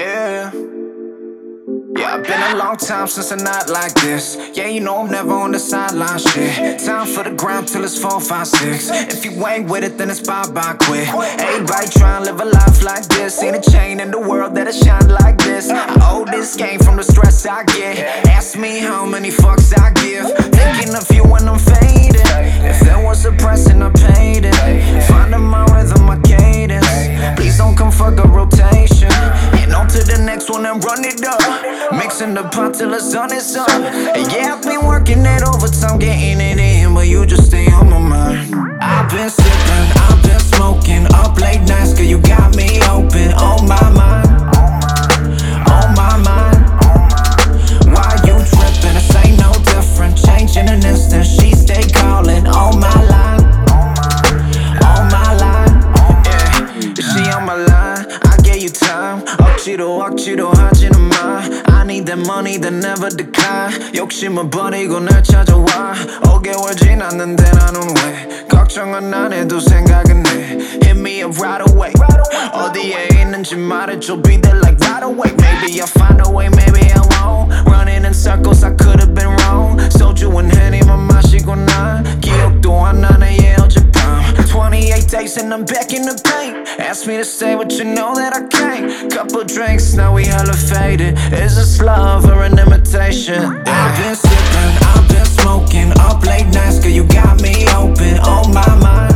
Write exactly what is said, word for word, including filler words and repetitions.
Yeah. Yeah, it's been a long time since a night like this. Yeah, you know I'm never on the sideline shit. Time for the grind till it's four, five, six. If you ain't with it, then it's bye-bye quick. Everybody tryna live a life like this. Ain't a chain in the world that'll shine like this. I owe this game from the stress I get. Ask me how many fucks I give. Thinking of you when I'm fading. If there was a price, then I paid it. Finding my rhythm, my cadence. Please don't come fuck a rotation. And on to the next one and run it up. Mixing the pot till the sun is up. And yeah, I've been working that overtime, getting it in, but you just stay on my mind. I've been sipping, I've been smoking, up late nights, girl, you got me open. On my mind, on my mind. Why you tripping? This ain't no different. Change in an instant, she stay calling. On my line, on my line. Yeah, she on my line, I gave you time. 억지로 억지로 하지는 마. I need that money that never decline. 욕심은 버리고 날 찾아와. 오 개월 지났는데 나는 왜 걱정은 안 해도 생각은 해. Hit me up right away. 어디에 있는지 말해줘. Be there like right away. Maybe I'll find a way, maybe I won't. Running in circles, I could've been wrong. 소주 and Henny만 마시고 난 기억도 안 나네. yeah, 어젯밤 twenty-eight days and I'm back in the paint. Ask me to stay, but you know that I can't. Couple drinks, now we hella faded. Is this love or an imitation? I've been sipping, I've been smoking, up late nights, girl, you got me open. On my mind,